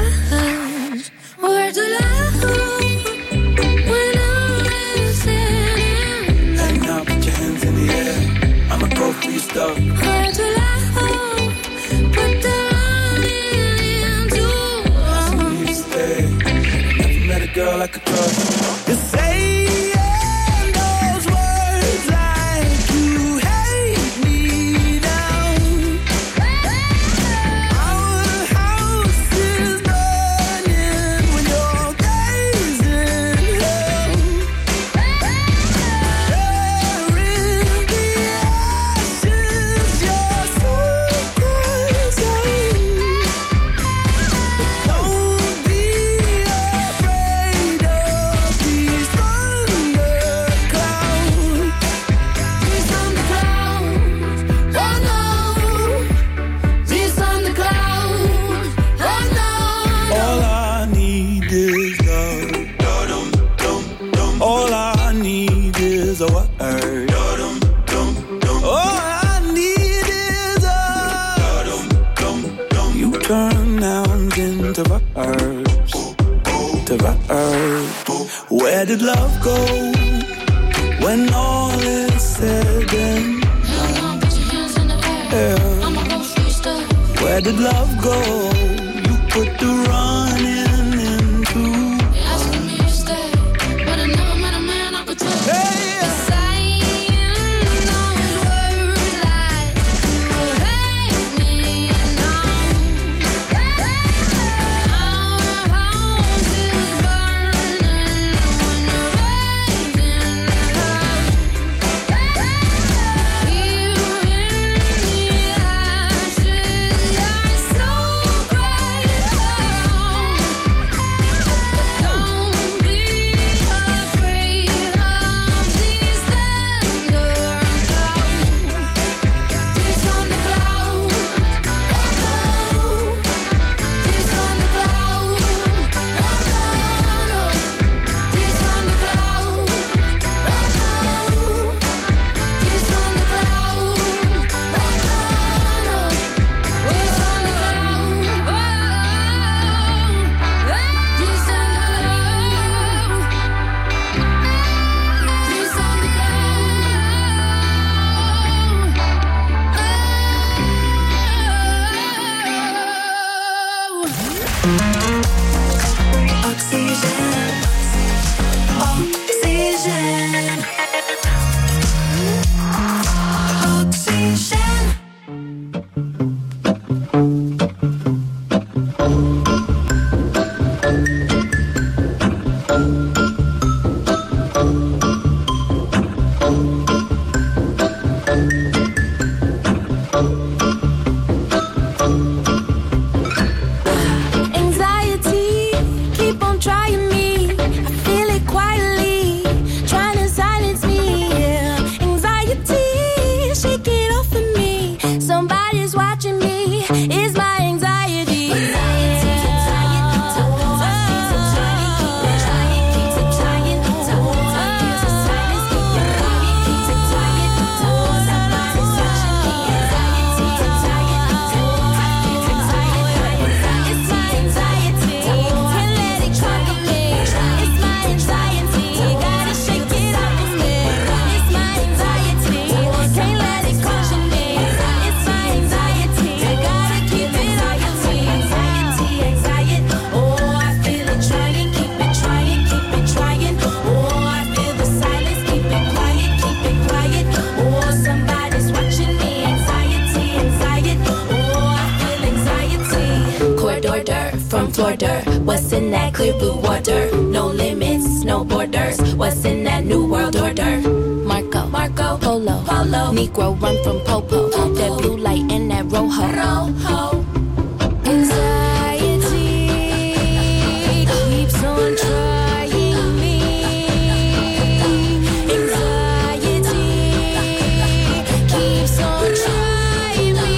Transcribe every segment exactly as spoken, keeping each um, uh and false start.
lost. Where to love when all is said and done? Hey, now put your hands in the air. I'ma go for your stuff. Where to love, put the running into. I need to stay. Never met a girl like a trust. You say where did love go when all is said and done? Yeah. Where did love go? You put the running into. Asking me to stay, but I never met a man I could trust. Hey, yeah. Saying those words like you hate me now. Our house is burning when you're raising love. Here in the ashes, you're so bright. Don't be afraid of these thunder clouds. This on the cloud. This on the cloud. This on the cloud. This on the cloud. Anxiety, keep on trying me. I feel it quietly, trying to silence me. Yeah. Anxiety, shake it off of me. Somebody's watching me. It's my anxiety. Anxiety, what's in that clear blue water? No limits, no borders. What's in that new world order? Marco, Marco, Polo, Polo. Negro run from Popo. Popo. That blue light and that rojo. Rojo. Anxiety keeps on trying me. Anxiety keeps on trying me.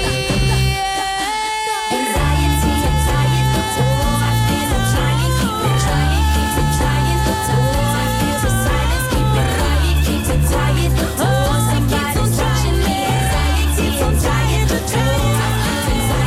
Anxiety, anxiety, oh, I feel I'm trying, keep it trying, keep it trying. Oh, I feel the silence, keep it quiet, keep it tired. Oh, somebody's watching me. Anxiety, I'm tired. Oh, I feel anxiety.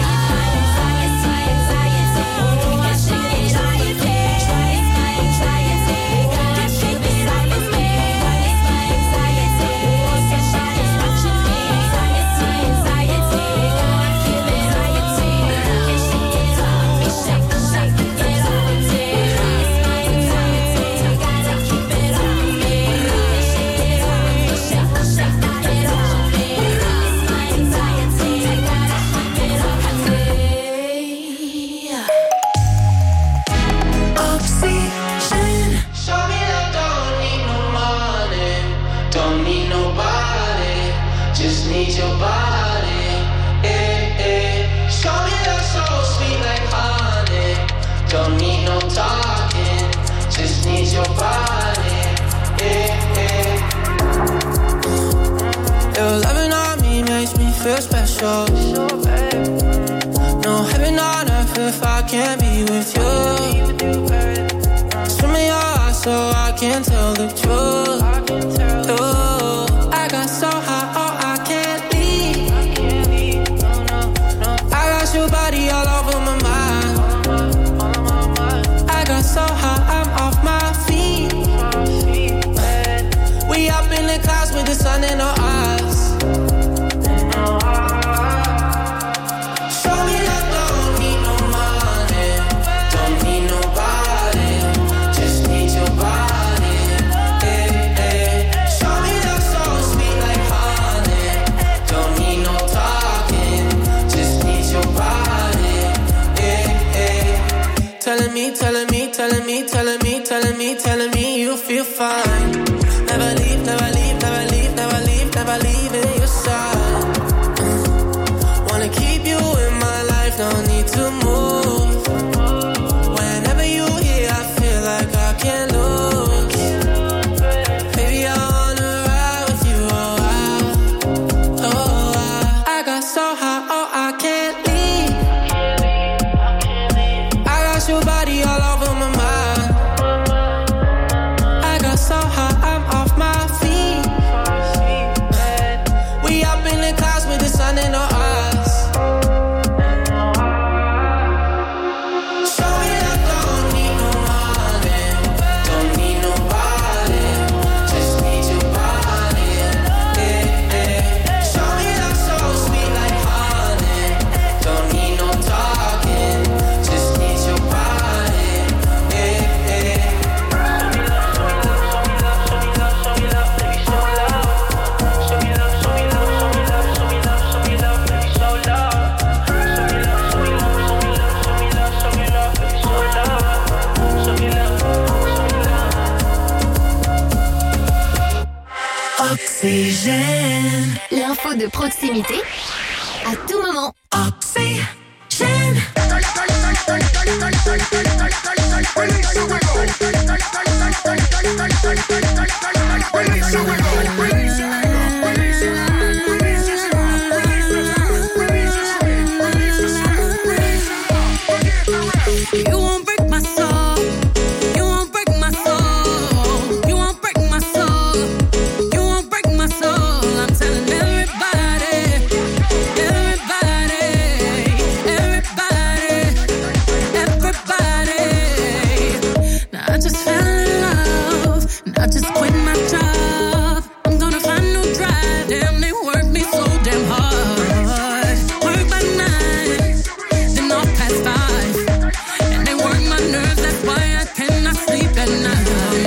sure. No heaven on earth if I can't be with you. Swim in your eyes so I can tell the truth. Ooh, I got so high, oh I can't leave. I got your body all over my mind. I got so high, I'm off my feet. We up in the clouds with the sun in our eyes. Show me that don't need no money, don't need nobody, just need your body. Hey, hey. Show me that so sweet like honey, don't need no talking, just need your body. Hey, hey. Telling me, telling me, telling me, telling me, telling me, telling me you feel fine. Never leave, never leave, never leave, never leave, never leave in your side. Mm. Wanna keep you in my life, don't need to move. Whenever you here, I feel like I can't lose. Baby, I wanna ride with you, oh I, oh I. I got so high, oh I can't leave. I got your body all over my mind. I got so high, I'm off my feet. We up in the clouds with the sun in our eyes. Show me that don't need no money, don't need nobody, just need your body. Hey, hey. Show me that so sweet like honey, don't need no talking, just need your body. Hey, hey. Oxygène. L'info de proximité à tout moment. Oxygène. You won't break my soul. You won't break my soul. You won't break my soul. You won't break my soul. I'm telling everybody, everybody, everybody, everybody. Now I just fell in love. Now I just quit my job. I'm gonna find no drive. Damn, they work me so damn hard. Work by nine, then off past five. And they work my nerves, that's why I cannot sleep at night.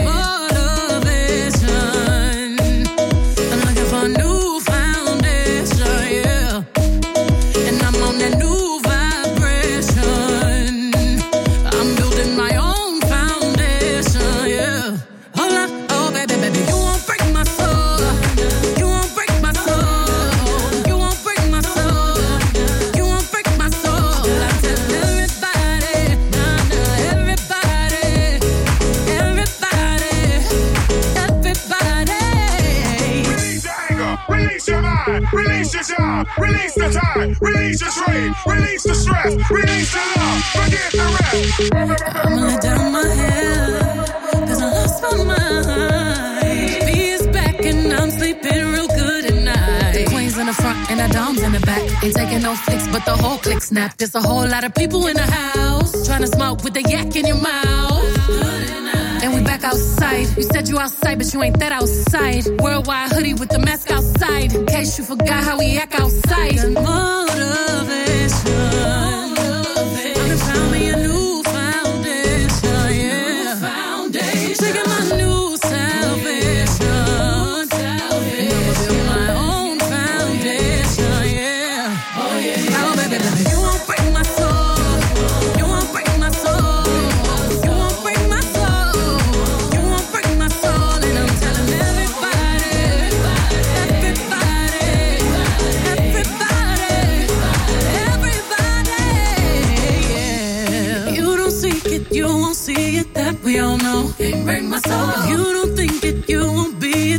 Motivation, I'm looking for a new foundation, yeah. And I'm on that new vibration. I'm building my own foundation, yeah. Hold up, oh baby, baby, you won't break my soul. You won't break my soul. You won't break my soul. You won't break my soul. I tell everybody, nah, nah, everybody, everybody, everybody. Release your anger, release your mind, release your job, release the time, release your strain, release the stress, release the love, forget the rest. I'ma let down my head, cause I lost my mind. B is back and I'm sleeping real good at night. The queen's in the front and the dom's in the back. Ain't taking no flicks, but the whole click snap. There's a whole lot of people in the house trying to smoke with the yak in your mouth. And we back outside. You said you outside, but you ain't that outside. Worldwide hoodie with the mask outside. In case you forgot how we act outside. Motivation. I done found me a new foundation, yeah. Taking my new salvation. And I'ma build my own foundation, yeah. Oh baby, baby, you won't break my soul. You won't break my soul. You won't break my soul. You won't break my soul. And I'm telling everybody, everybody, everybody, everybody, yeah. You don't seek it, you won't see it. That we all know. Can't break my soul. If you don't think it, you won't be it.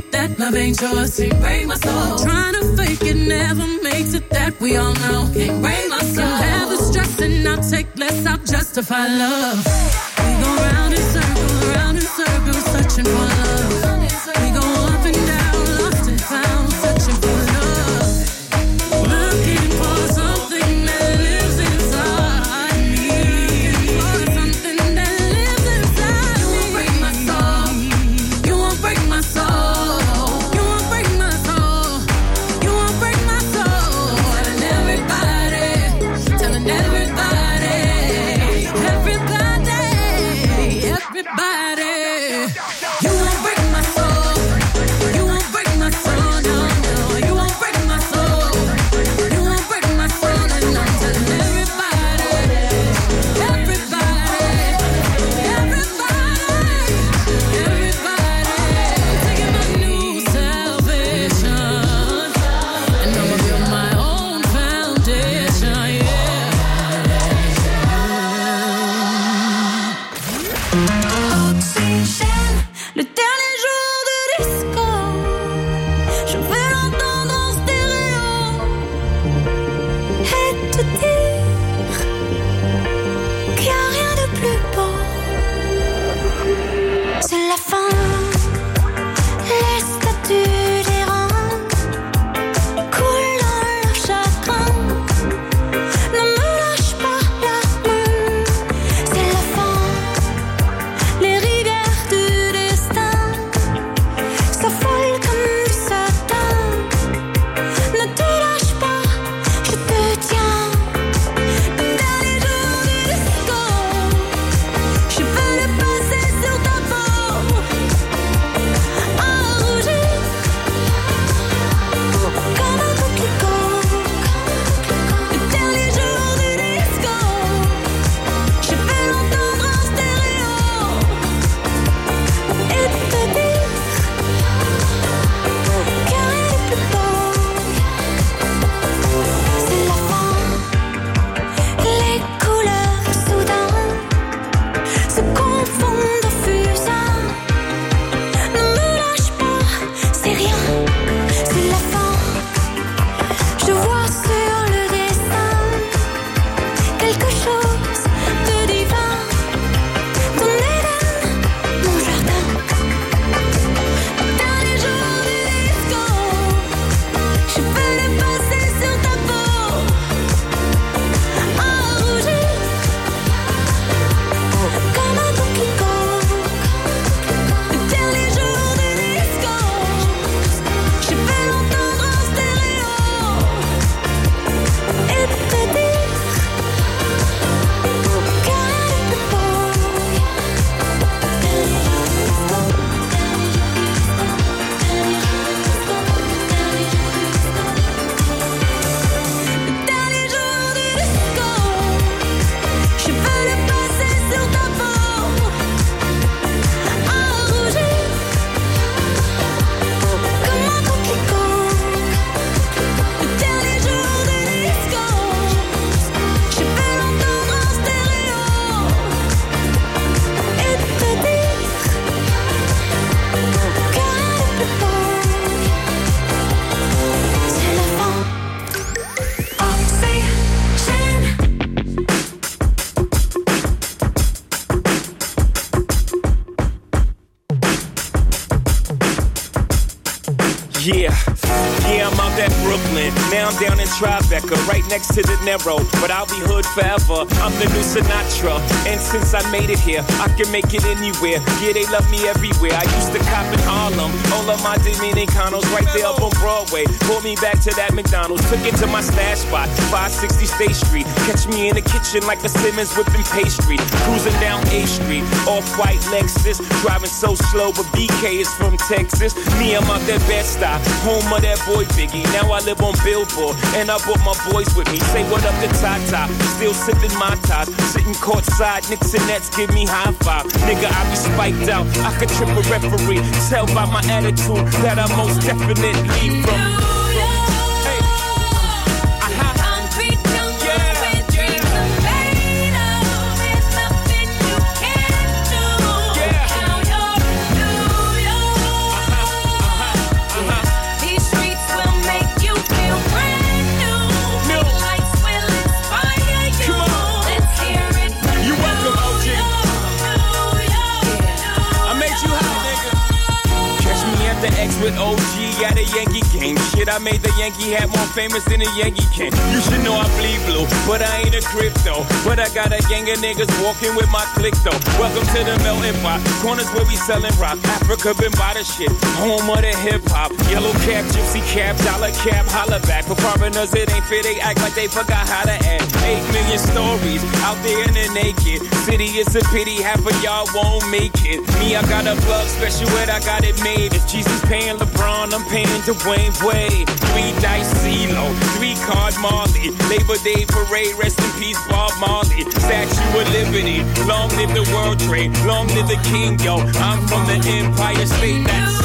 that love ain't yours. Can't break my soul. Trying to fake it never makes it, that we all know. Can't break my soul. You have the stress and I'll take less, I'll justify love. We go round in circles, round in circles, searching for love. We go up and down, lost and found, searching for love. Looking for something that lives inside me. For something that lives inside me. You won't break my soul. You won't break my soul. You won't break my soul. You won't break my soul. Telling everybody, telling everybody, everybody, everybody. You won't break my soul. You won't break my soul. No, no. You won't break my soul. You won't break my soul. And I'm telling everybody, everybody, everybody, everybody. I'm taking my new salvation, and I'ma build my own foundation. Oxygène, le dernier jour de disco. Je veux l'entendre en stéréo et te dire qu'il n'y a rien de plus beau. C'est la fin. Les statues des reins coulent dans leur chagrin. Ne me lâche pas la main. C'est la fin. Les rivières du destin s'affolent comme du satin. Ne te lâche pas, je te tiens. Le dernier jour du disco, je veux le passer sur ta peau, à rougir comme un coquelicot. Le dernier jour du disco, je veux l'entendre en stéréo et te dire qu'il n'y a rien de plus beau. C'est la fin. Les couleurs soudain se confondent en fusain. Ne me lâche pas, c'est rien. C'est la fin. Je vois sur le dessin quelque chose de divin. Ton Éden, mon jardin. Dernier jour du disco, je veux le passer sur ta peau, à rougir comme un coquelicot. Le dernier jour du disco, je veux l'entendre en stéréo et te dire qu'il n'y a rien de plus beau. Le dernier jour du disco, je veux le passer sur ta peau, à rougir comme un coquelicot. Le dernier jour du disco, je veux l'entendre en stéréo et te dire qu'il n'y a rien de plus beau. C'est la fin. Oxygène. Yeah, yeah, I'm out at Brooklyn. Now I'm down in Tribeca, right next to the Narrow. But I'll be hood forever. I'm the new Sinatra. And since I made it here, I can make it anywhere. Yeah, they love me everywhere. I used to cop in Harlem. All of my Dominicanos right there up on Broadway. Pulled me back to that McDonald's. Took it to my stash spot, five sixty State Street. Catch me in the kitchen like a Simmons whipping pastry. Cruising down A Street, off-white Lexus. Driving so slow, but B K is from Texas. Me, I'm out that Bed-Stuy, home of that boy Biggie. Now I live on Billboard, and I brought my boys with me. Say what up to Tata, still sipping my ties. Sitting courtside, Knicks and Nets give me high five. Nigga, I be spiked out, I could trip a referee. Tell by my attitude that I most definitely from. Hey. Aha. Concrete jungle with dreams of made of. There's nothing you can't do. Yeah. Now you're New York. Uh-huh. Uh-huh. with O G at a Yankee game. Shit, I made the Yankee hat more famous than a Yankee can. You should know I bleed blue, but I ain't a crypto. But I got a gang of niggas walking with my click though. Welcome to the melting pot. Corners where we selling rock. Africa been by the shit. Home of the hip hop. Yellow cap, gypsy cap, dollar cap, holla back. For foreigners it ain't fair, they act like they forgot how to act. Eight million stories out there in the naked city. It's a pity half of y'all won't make it. Me, I got a plug special ed, I got it made. If Jesus paying LeBron, I'm paying Dwayne Wade. Three dice CeeLo, three card Marley. Labor Day parade, rest in peace Bob Marley. Statue of Liberty, long live the World Trade, long live the King, yo. I'm from the Empire State. That's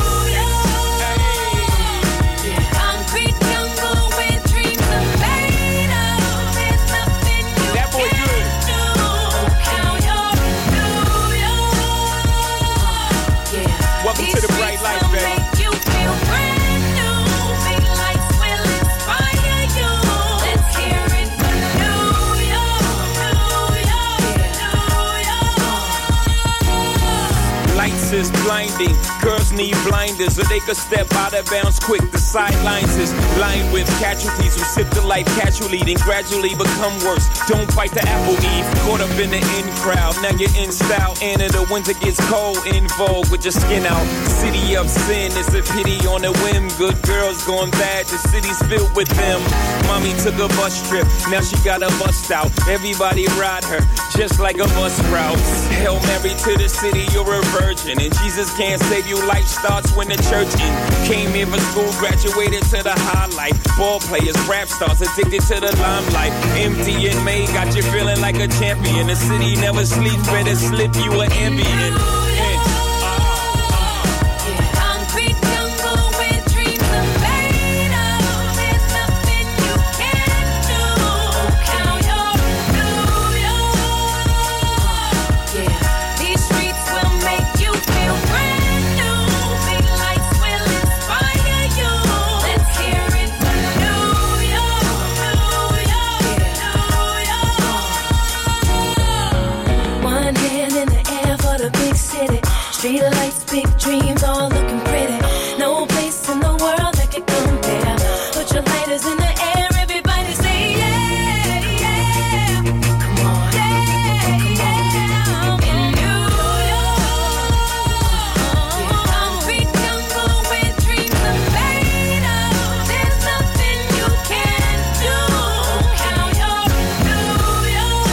to the bright lights, baby. Make you feel brand new. Big lights will inspire you. Let's hear it for New York, New York, New York. Lights is blinding. Girls need blinders so they could step out of bounds quick. The sidelines is lined with casualties who sip the life casually, then gradually become worse. Don't fight the apple eve. Caught up in the in crowd. Now you're in style. And in the winter gets cold. In vogue with your skin out. City of sin. It's a pity on a whim. Good girls going bad. The city's filled with them. Mommy took a bus trip. Now she got a bust out. Everybody ride her just like a bus route. Hail Mary to the city. You're a virgin. And Jesus can't save you. Life starts when the church in. Came here for school, graduated to the highlight. Ball players, rap stars, addicted to the limelight. M D and May got you feeling like a champion. The city never sleeps, better slip you an ambient. Street lights, big dreams, all looking pretty. No place in the world that can compare. Put your lighters in the air, everybody say yeah, yeah. Come on, yeah, come on. In New York, concrete jungle where dreams are made of. There's nothing you can't do. Count your New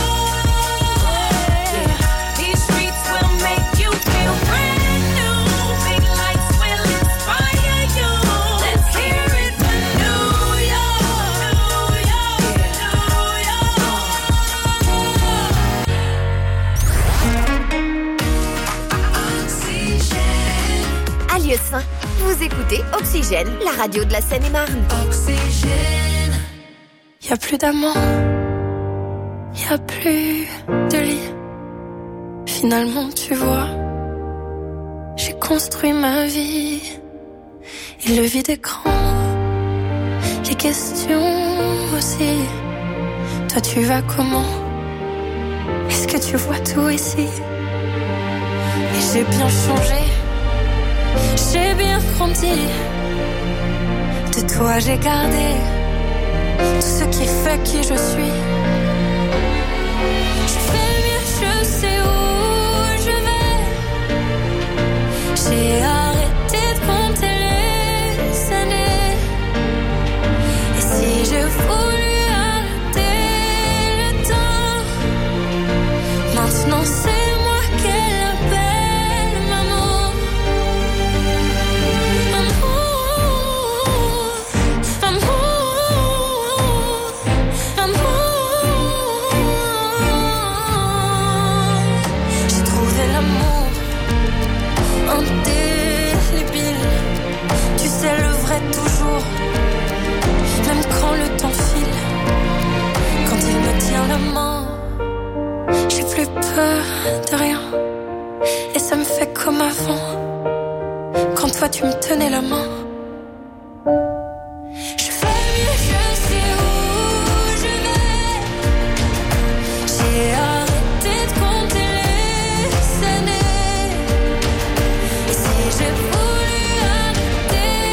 York. Yeah. These streets will make you feel brand. Vous écoutez Oxygène, la radio de la Seine-et-Marne. Oxygène. Y'a plus d'amant, y'a plus de lit. Finalement, tu vois, j'ai construit ma vie. Et le vide écran, les questions aussi. Toi, tu vas comment? Est-ce que tu vois tout ici? Et j'ai bien changé. J'ai bien grandi. De toi j'ai gardé tout ce qui fait qui je suis. Je fais mieux, je sais où je vais. J'ai arrêté de compter les années. Et si je voulais arrêter le temps, maintenant c'est moi qu'elle appelle maman. Toujours, même quand le temps file, quand il me tient la main, j'ai plus peur de rien, et ça me fait comme avant, quand toi tu me tenais la main. Je fais mieux, je sais où je vais, j'ai arrêté de compter les années, et si j'ai voulu arrêter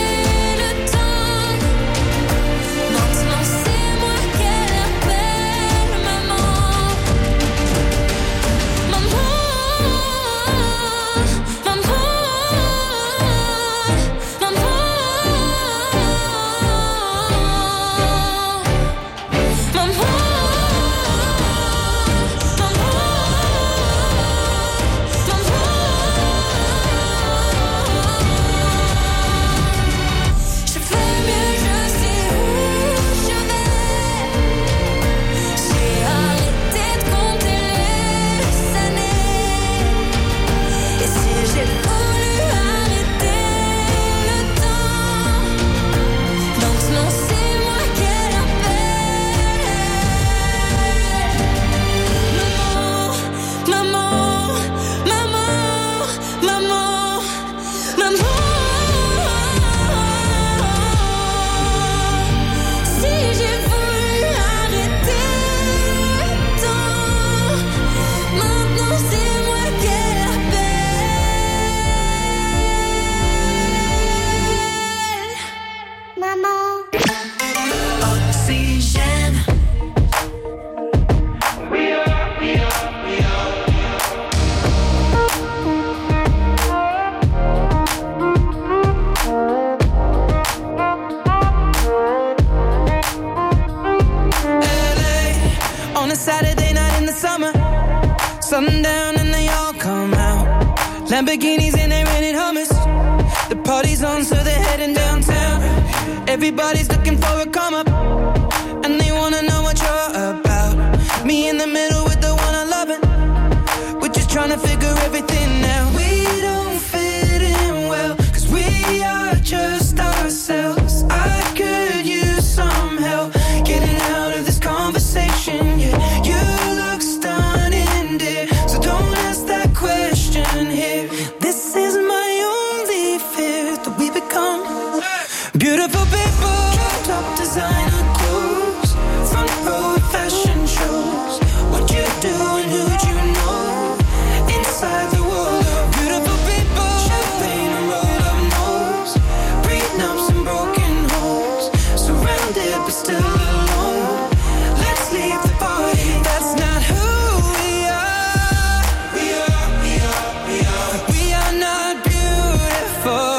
Sundown and they all come out. Lamborghinis and they rented Hummers. The party's on, so they're heading downtown. Everybody's looking for a come up, and they wanna know what you're about. Me in the middle with the one I love it. We're just trying to figure everything out. We don't fit in well, cause we are just ourselves. I could use some help getting out of this conversation. Yeah, you look stunning, dear, so don't ask that question here. This is my only fear, that we become beautiful people. Top designer clothes, front row fashion shows. What you do and who'd you know? Inside the world of beautiful people. Champagne and roll up nose, prenups and broken homes. Surrounded but still alone. Let's leave the party. That's not who we are. We are, we are, we are. We are not beautiful.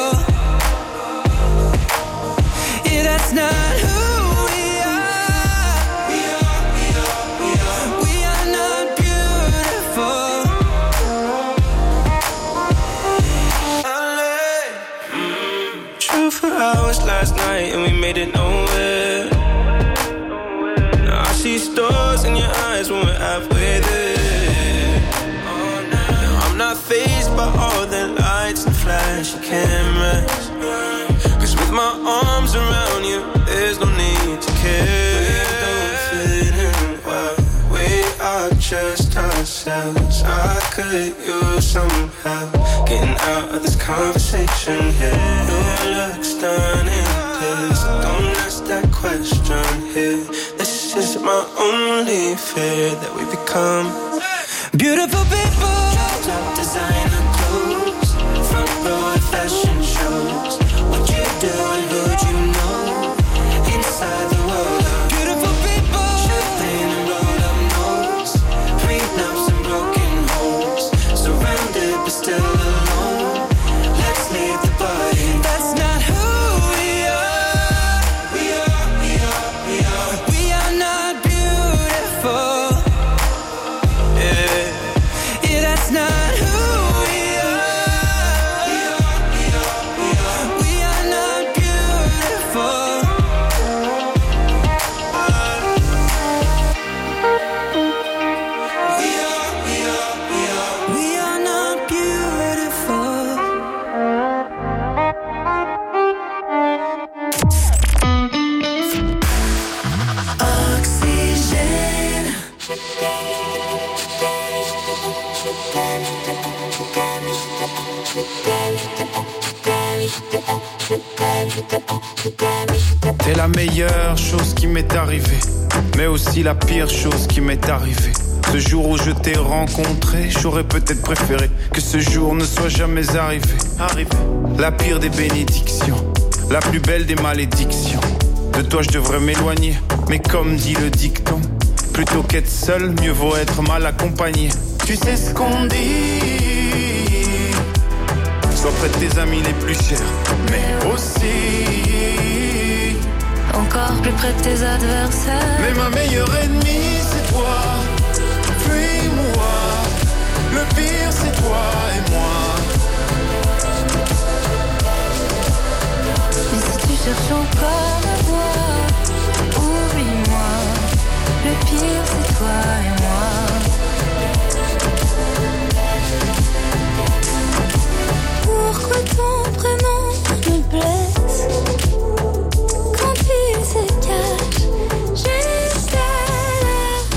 Yeah, that's not who we are. We are, we are, we are. We are not beautiful. Drove for hours last night and we made it nowhere. Now I see stars in your eyes when we're halfway there. Now I'm not fazed by all the lights and flashy cameras, cause with my arms around you, there's no need to care. We don't fit in well, we are just ourselves. I could use some help getting out of this conversation here. You look stunning, please don't ask that question here. This is my only fear, that we become beautiful people. Top designer clothes, front row at fashion shows. What you do and who'd you know? Inside the world of beautiful people. Champagne and roll up nose, prenups and broken homes. Surrounded but still alone. Let's leave the party. That's not who we are. We are, we are, we are. We are not beautiful. yeah. Yeah, that's not who we are. We are, we are, we are. We are not beautiful. We are, we are, we are. We are not beautiful. Oxygène. T'es la meilleure chose qui m'est arrivée, mais aussi la pire chose qui m'est arrivée. Ce jour où je t'ai rencontré, j'aurais peut-être préféré que ce jour ne soit jamais arrivé. Arrivé. La pire des bénédictions, la plus belle des malédictions. De toi je devrais m'éloigner, mais comme dit le dicton, plutôt qu'être seul, mieux vaut être mal accompagné. Tu sais ce qu'on dit, sois près de tes amis les plus chers, mais aussi Encore plus près de tes adversaires. mais ma meilleure ennemie c'est toi, puis moi. Le pire c'est toi et moi. Mais si tu cherches encore à voir, oublie-moi. Le pire c'est toi et moi. Pourquoi ton prénom me blesse quand il se cache juste à la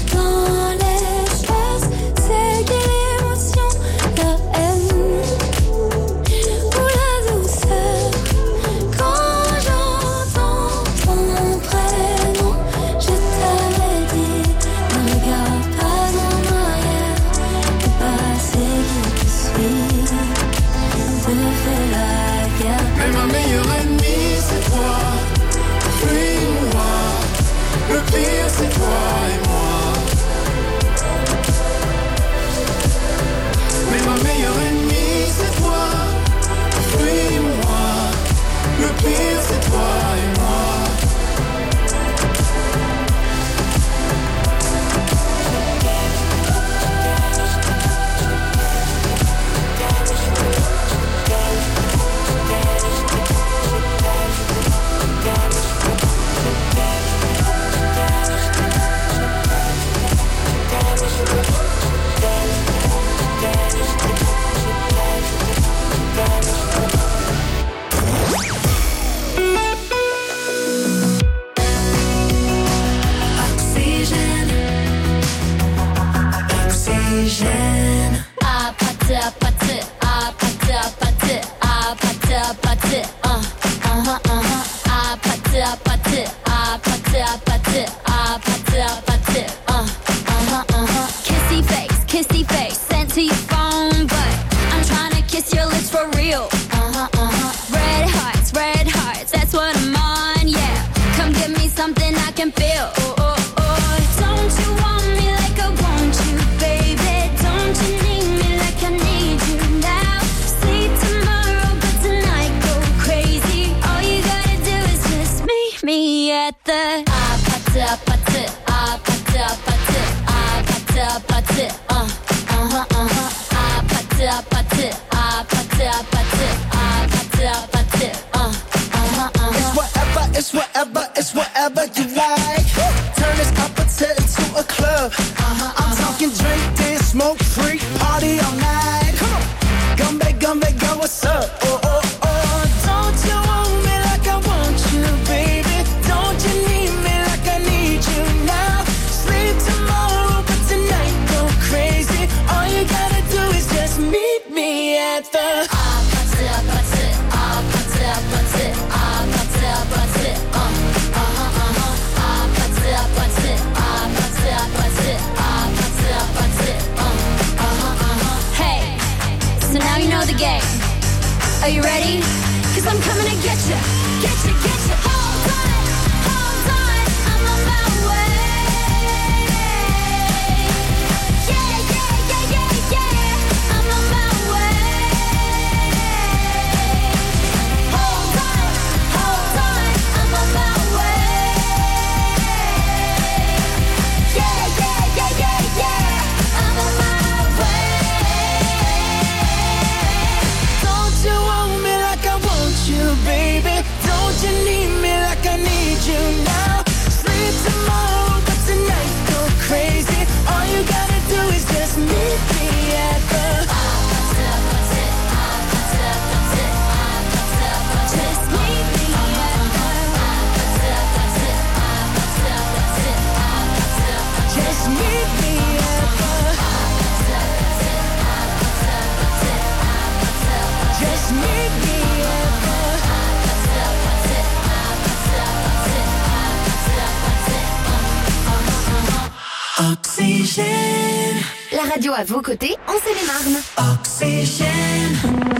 La radio à vos côtés, en Seine-et-Marne. Oxygène.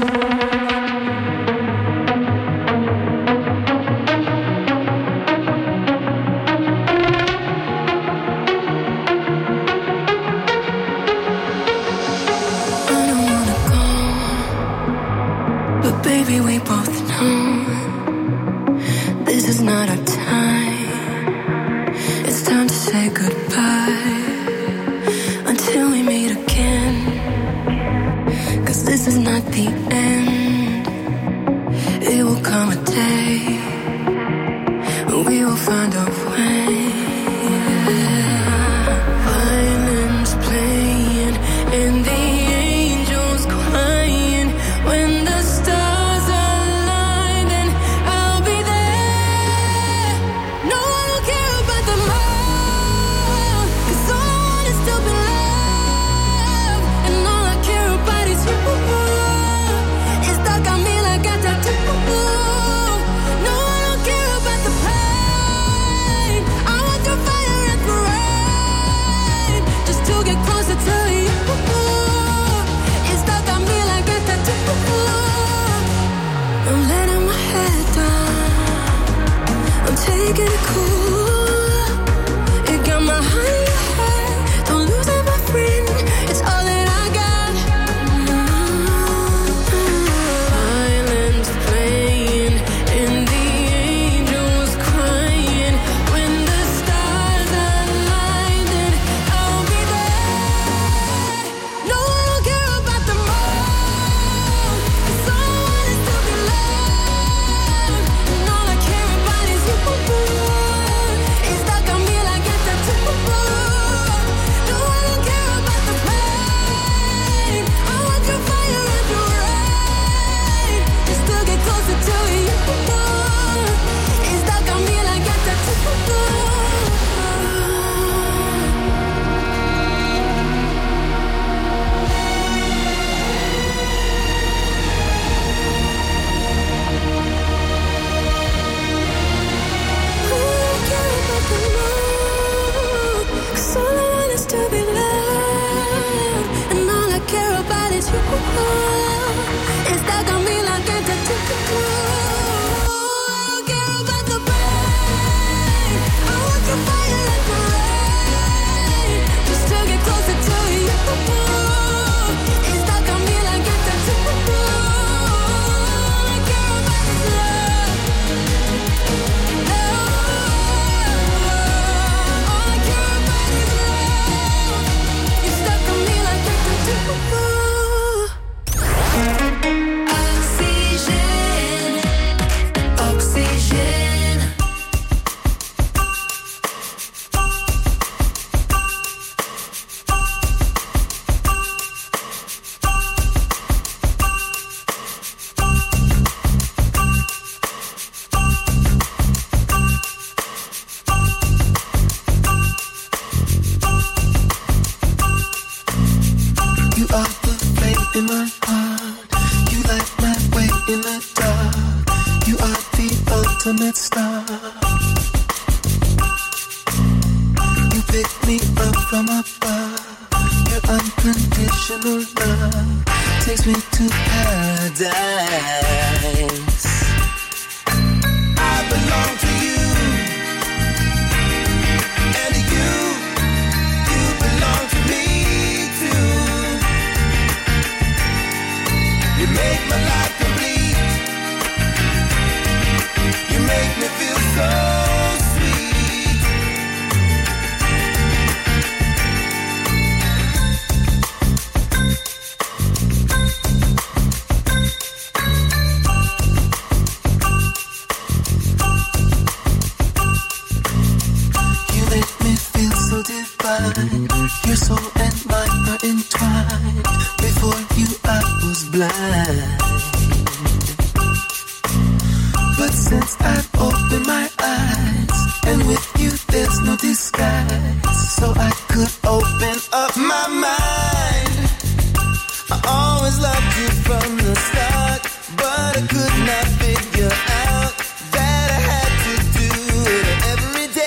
Baby, we both know this is not our time. It's time to say goodbye until we meet again. 'Cause this is not the end. It will come a day when we will find a way. Violins playing and the angels crying when the stars align, and I'll be there. No one will care about the more, 'cause all I want is to be loved, and all I care about is you. It's stuck on me like a tattoo. No one will care about the pain. I want the fire and the rain, just to get closer to you. It's stuck on me like a tattoo. I'm letting my head down, I'm taking it cool. It got my heart, don't lose it, my friend. It's all that I got. Violins playing and the angels crying when the stars align, then I'll be there. No one will care about the more, 'cause all I want is to be loved, and all I care about is you. are the flame in my heart. You light my way in the dark. You are the ultimate star. You pick me up from above. Your unconditional love takes me to paradise. I belong to you, and you, you belong to me too. You make my life complete. You make me feel so. Your soul and mine are entwined. Before you I was blind, but since I've opened my eyes, and with you there's no disguise, so I could open up my mind. I always loved you from the start, but I could not figure out that I had to do it every day.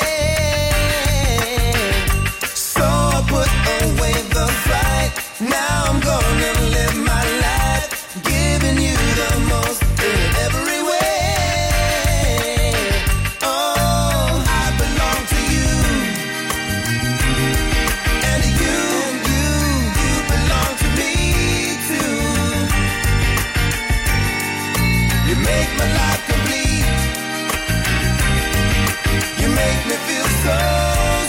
Now I'm gonna live my life, giving you the most in every way. Oh, I belong to you, and you, and you, you belong to me too. You make my life complete. You make me feel so.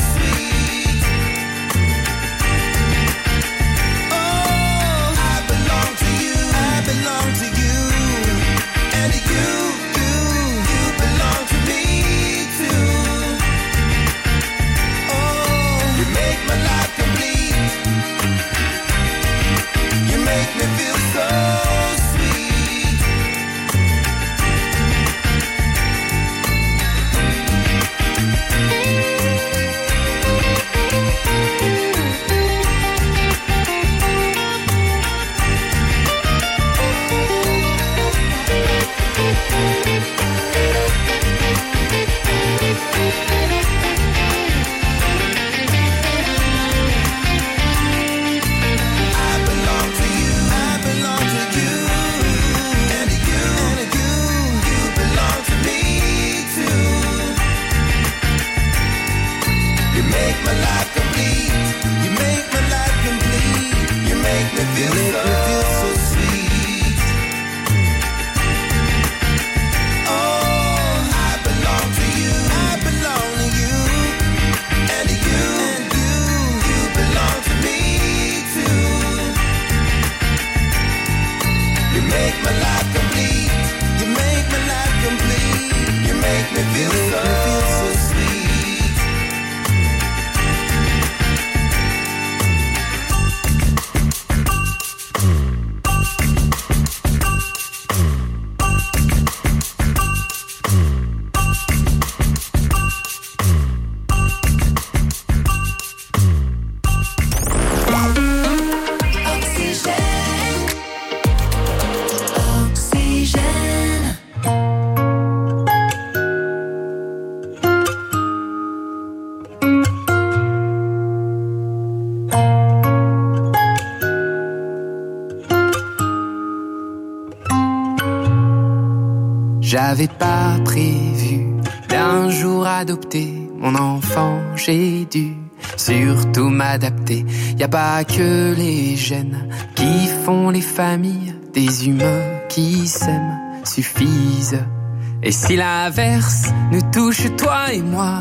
J'avais pas prévu d'un jour adopter mon enfant, j'ai dû surtout m'adapter. Y a pas que les gènes qui font les familles, des humains qui s'aiment suffisent. Et si l'averse nous touche toi et moi,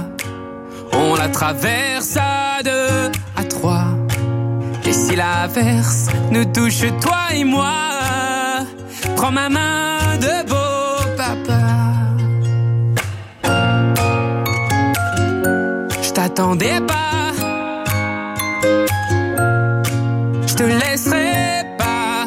on la traverse à deux, à trois. Et si l'averse nous touche toi et moi, prends ma main de beau papa. Je t'attendais pas, je te laisserai pas.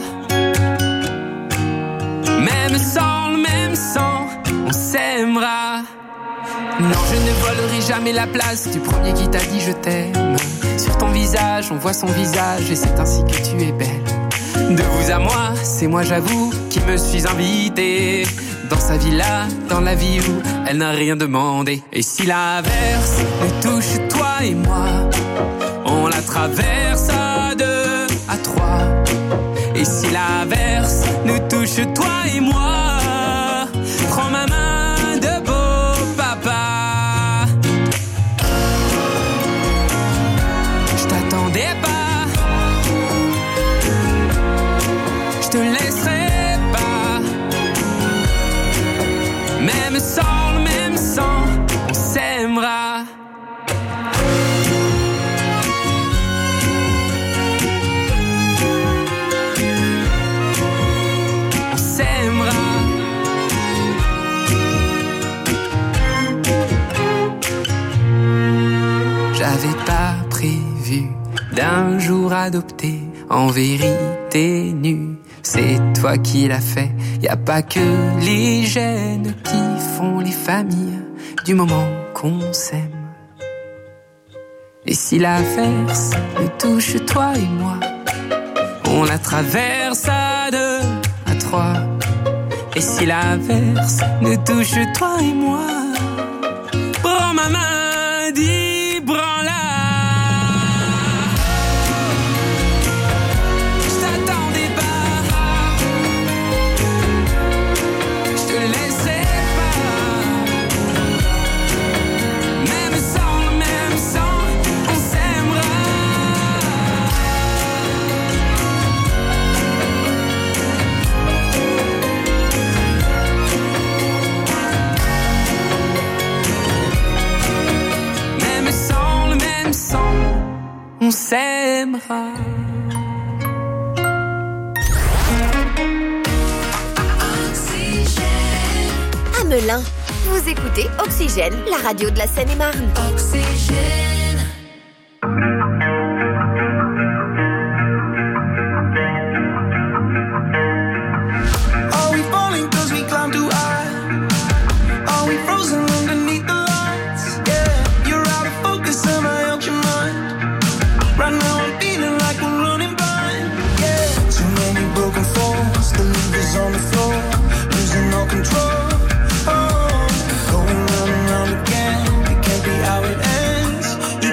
Même sans le même sang, on s'aimera. Non, je ne volerai jamais la place du premier qui t'a dit je t'aime. Sur ton visage, on voit son visage et c'est ainsi que tu es belle. De vous à moi, c'est moi j'avoue qui me suis invité dans sa villa, dans la vie où elle n'a rien demandé. Et si l'averse nous touche toi et moi, on la traverse à deux, à trois. Et si l'averse nous touche toi et moi, prends ma main de beau papa. Je t'attendais pas, je te laisserai pas. Même sans le même sang, on s'aimera. On s'aimera. J'avais pas prévu d'un jour adopter en vérité nue. C'est toi qui l'as fait, y a pas que les gènes qui font les familles du moment qu'on s'aime. Et si l'averse nous touche toi et moi, on la traverse à deux, à trois. Et si l'averse nous touche toi et moi, prends ma main, dis branle-la. On s'aimera. À Melun, vous écoutez Oxygène, la radio de la Seine-et-Marne. Oxygène. Are we falling cause we climb too high? Are we frozen underneath the lights? Yeah, you're out of focus and I out your mind. Right now I'm feeling like we're running blind. Yeah, too many broken falls, the levers on the floor, losing all control. Oh, going round and round again, it can't be how it ends.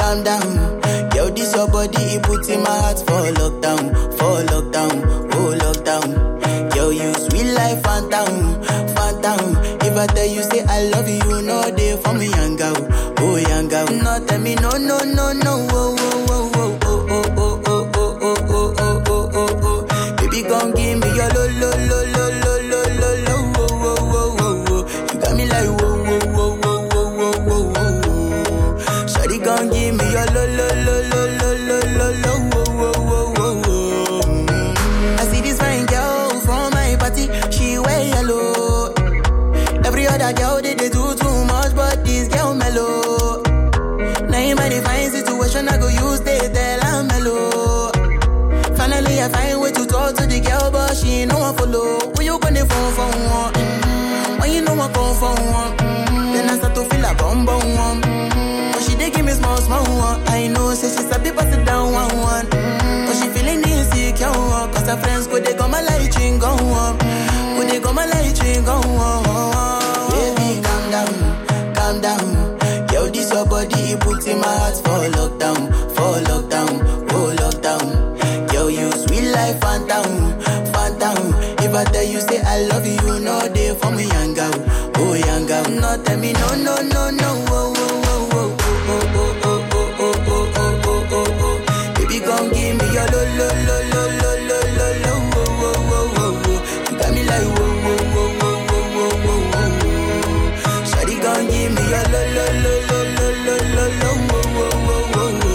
calm down. Yo, this your body, it puts in my heart for lockdown, for lockdown, oh lockdown. Yo, you sweet life, phantom, phantom. If I tell you say I love you, no day for me, young girl, oh young girl. No tell me no, no, no, no, oh, oh, oh, oh, oh, oh, oh, oh, oh, oh, oh, oh, oh, oh, oh. Baby, gon' give me your lo, lo, lo, lo, lo, lo, lo, lo, oh, oh, oh, oh, oh. You got me like whoa, whoa, whoa, whoa, whoa, whoa, whoa, whoa. Shawty gon' give me your lo, lo, lo, lo, lo, lo, lo, lo, oh, oh, oh, oh, oh. I see this fine girl from my party, she wear yellow. Every other girl they, they do too much, but this girl mellow. Now in my divine situation, I go use they tell I'm mellow. Finally I find way to talk to the girl, but she ain't no one follow. Who you gonna phone for one? Mm-hmm. When you know I come for one, mm-hmm. Then I start to feel a bum bum one. Mm-hmm. But she dey give me small small one. I know say she's a bit pass it down one one. Mm-hmm. But she feeling insecure, cause her friends go they come my light ring go on. Go they come my light ring go on. Baby, calm down, calm down. Yo, this your body, it puts in my heart for lockdown, for lockdown, oh lockdown. Yo, you sweet life, phantom, phantom. If I tell you say I love you, no day for me, young girl, oh young girl. No tell me no, no, no, no, oh, oh, oh, oh, oh, oh, oh, oh, oh, oh, oh, oh, oh, oh. Baby, gon' give me your lo, lo, lo, lo, lo, lo, lo, lo, oh, oh, oh, oh, oh. You got me like whoa, whoa, whoa, whoa, whoa, whoa, whoa, whoa. Shawty gon' give me your lo, lo, lo, lo, lo, lo, lo, lo, oh, oh, oh, oh, oh.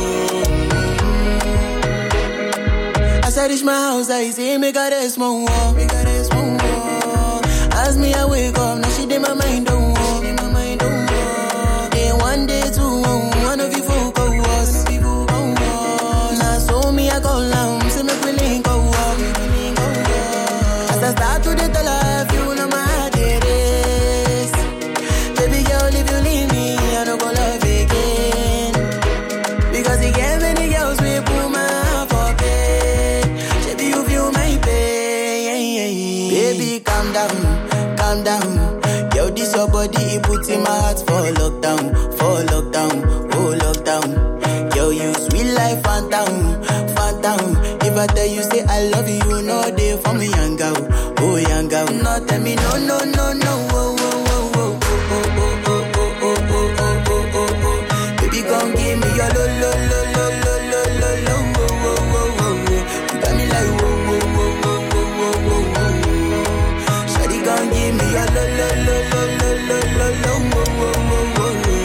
As I reach my house, I see me got a small wall, me got a small wall. As me I wake up, now she did my mind don't walk, my mind don't walk. Day one, day two, one of you folk go was. Now so me I go down, see me willing go walk. As I start to the tell her, you know my heart it is. Baby girl, if you leave me, I don't go love again. Because you get many girls we put my heart for bed. Baby, you feel my pain. Baby, calm down, calm down. Yo, this your body, it puts in my heart for lockdown, for lockdown, oh lockdown. Yo, you sweet life, phantom, phantom. If I tell you say I love you, no day for me, young girl, oh young girl. No tell me no, no, no, no, oh, oh, oh, oh, oh, oh, oh, oh, oh, oh, oh, oh, oh, oh. Baby, gon' give me your lo, lo, lo, lo, lo, lo, lo, lo, oh, oh, oh, oh, oh. You got me like whoa, whoa, whoa, whoa, whoa, whoa, whoa, whoa. Shawty gon' give me your lo, lo, lo, lo, lo, lo, lo, lo, oh, oh, oh, oh, oh.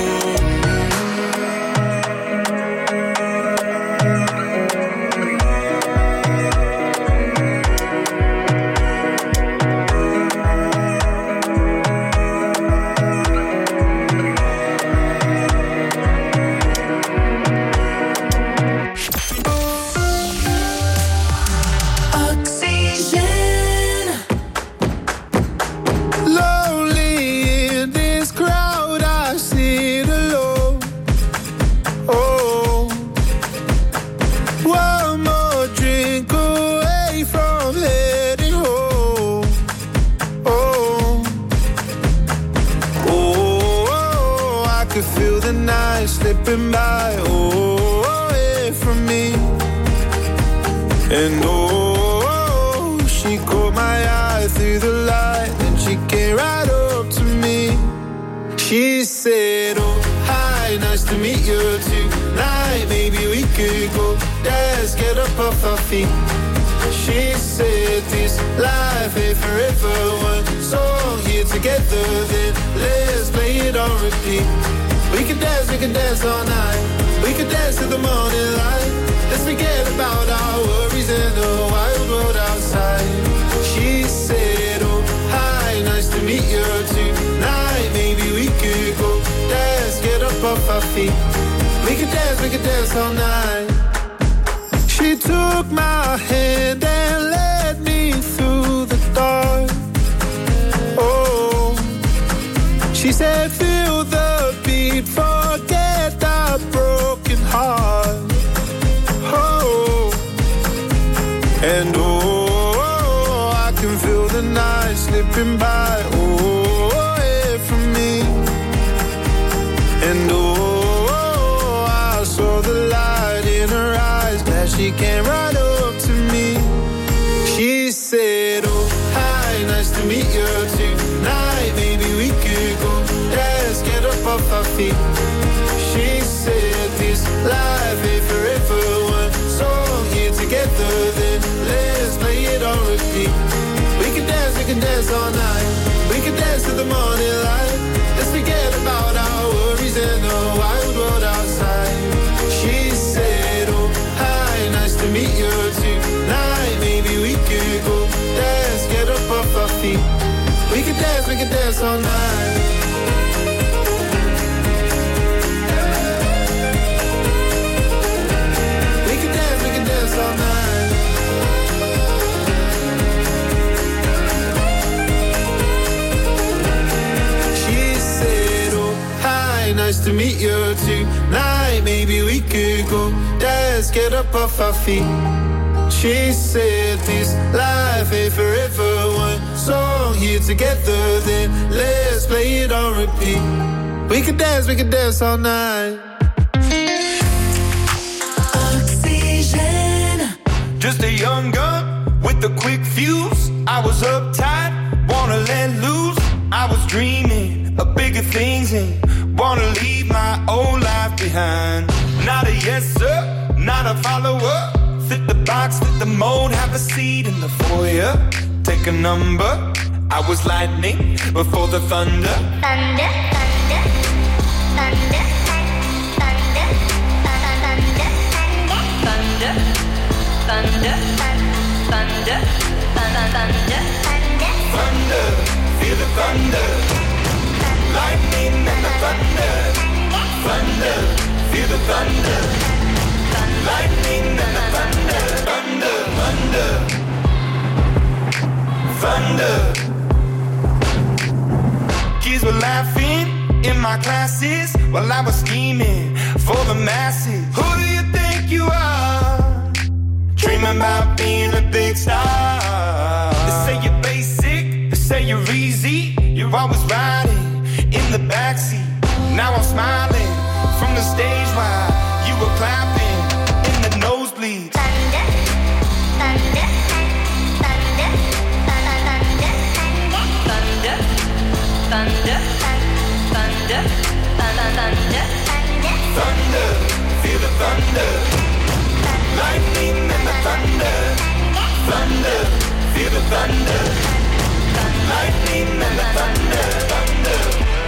Slipping by, oh, away from me. And oh, she caught my eye through the light, and she came right up to me. She said, oh, hi, nice to meet you tonight. Maybe we could go dance, get up off our feet. She said this life ain't forever. One song here together, then let's play it on repeat. We can dance, we can dance all night. We can dance till the morning light. Let's forget about our worries and the wild world outside. She said, oh, hi, nice to meet you tonight. Maybe we could go dance, get up off our feet. We can dance, we can dance all night. She took my hand and led me through the dark. Oh, she said, feel the beat, forget the broken heart. Oh, and oh, I can feel the night slipping by, oh, away from me. And oh, I saw the she came right up to me. She said, oh, hi, nice to meet you tonight. Maybe we could go, let's get up off our feet. She said, this life ain't forever. One song here together, then let's play it on repeat. We can dance, we can dance all night. We can dance to the morning light. Let's forget about our worries and the wild world outside. She said, oh, hi, nice to meet you tonight. Maybe we could go dance, get up off our feet. We can dance, we can dance all night. We can dance, we can dance all night. She said, oh, hi, nice to meet you tonight. Maybe we could go dance, get up off our feet. She said, this life ain't forever. One song here together, then let's play it on repeat. We can dance, we can dance all night. Oxygen. Just a young gun with a quick fuse. I was uptight, wanna let loose. I was dreaming of bigger things and wanna leave my old life behind. Not a yes sir, not a follower. Fit the box, fit the mold, have a seat in the foyer. Take a number. I was lightning before the thunder. Thunder, thunder, thunder, thunder, thunder, thunder, thunder, thunder, thunder, thunder. Feel the thunder. Lightning and the thunder. Thunder, feel the thunder. Lightning and the thunder, thunder, thunder, thunder. Kids were laughing in my classes while I was scheming for the masses. Who do you think you are? Dreaming about being a big star. They say you're basic, they say you're easy. You're always riding in the backseat. Now I'm smiling from the stage while you were clapping. Nosebleeds. Thunder, thunder, thunder, thunder, thunder, thunder, thunder, thunder, thunder, feel the thunder. Lightning and the thunder. Thunder, feel the thunder. Lightning and the thunder, thunder.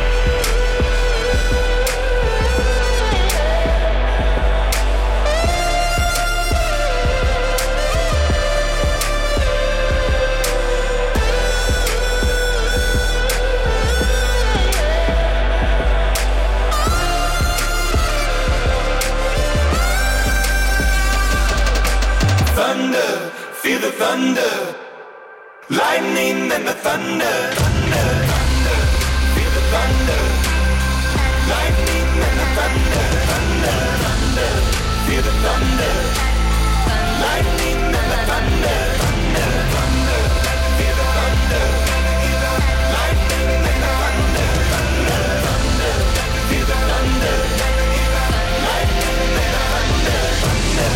Thunder, feel the thunder. Lightning and the thunder. Thunder, thunder, feel the thunder. Lightning and the thunder. Thunder, thunder, feel the thunder. Lightning and the thunder. Thunder, thunder, feel the thunder. Lightning and the thunder. Thunder, thunder, feel the thunder. Lightning and the thunder. Thunder.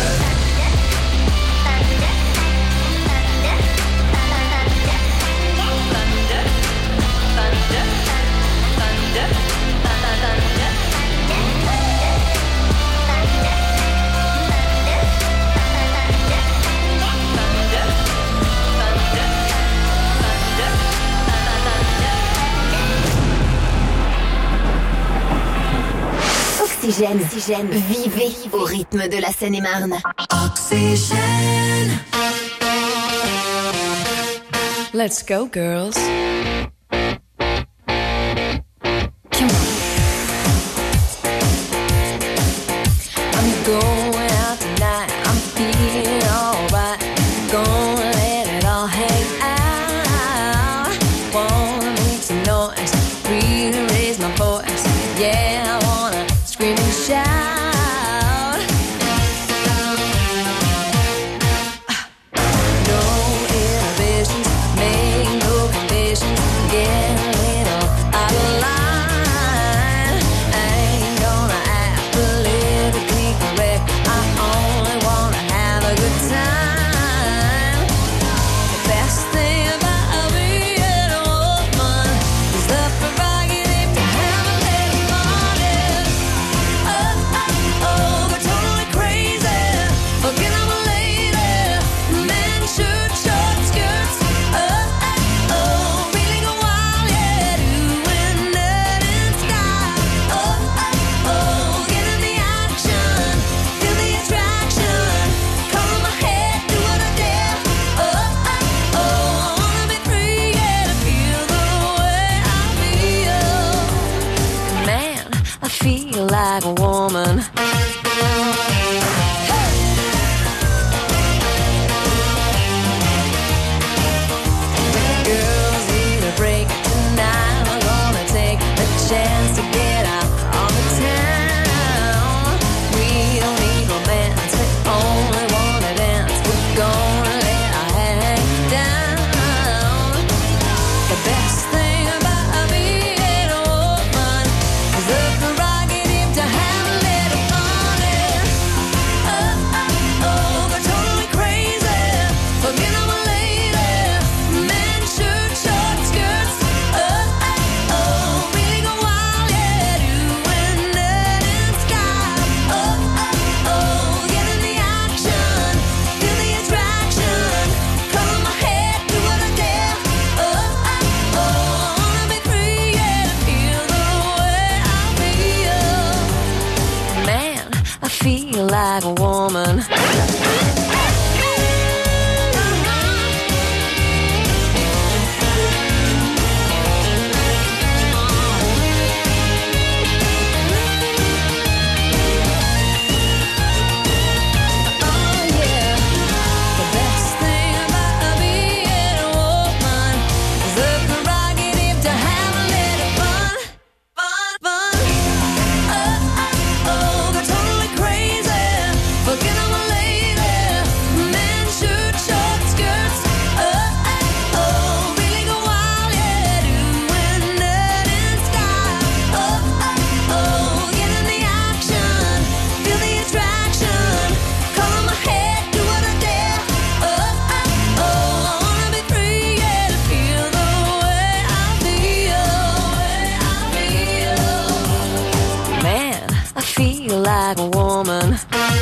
Oxygène, Oxygène, vivez au rythme de la Seine-et-Marne. Oxygène. Let's go, girls. Come on. I'm going out tonight. I'm feeling alright. Gonna let it all hang out. Wanna make some noise, really raise my voice. Yeah, I wanna scream and shout. No inhibitions, make no conditions. Get a little out of line. I ain't gonna act politically correct. like a woman. Girls need a break tonight. We're gonna take a chance to get out on the town. We don't need romance, we only wanna dance. We're gonna let our hair hang down. The best thing about being a woman is the prerogative to have a little fun. Oh, oh, oh, they're totally crazy. Forget I'm a lady. Men shirt, short skirts. Oh, oh, oh, really go wild, yeah, doing it in sky. Oh, oh, oh, get in the action, feel the attraction. Color my hair, do what I dare. Oh, oh, oh, I wanna be free, yeah, feel the way I feel. Man, I feel like a woman. Like a woman.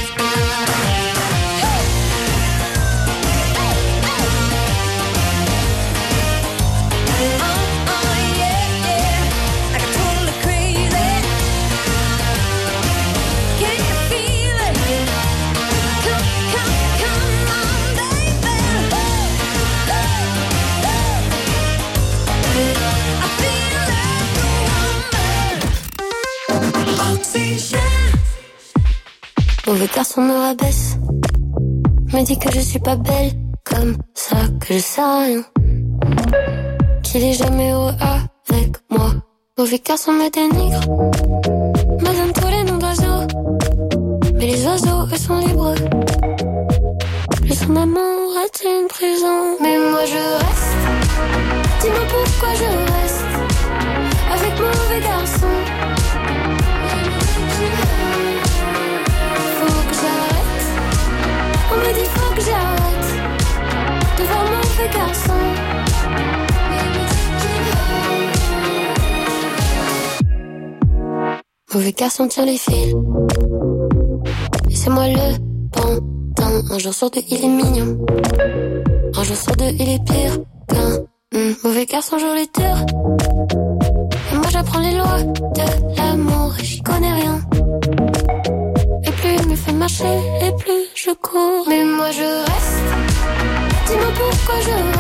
Mauvais garçon me rabaisse, me dit que je suis pas belle, comme ça que je sais rien, qu'il est jamais heureux avec moi. Mauvais garçon me dénigre, me donne tous les noms d'oiseaux, mais les oiseaux eux sont libres. Le son amour est une prison, mais moi je reste. Dis-moi pourquoi je reste avec mauvais garçon. On me dit faut que j'arrête de voir mauvais garçon. Mauvais garçon tire les fils, et c'est moi le pantin. Un jour sur deux il est mignon, un jour sur deux il est pire qu'un mmh. Mauvais garçon joue les tours, et moi j'apprends les lois de l'amour et j'y connais rien. Et plus il me fait marcher, et plus je cours. Mais moi je reste. Dis-moi pourquoi je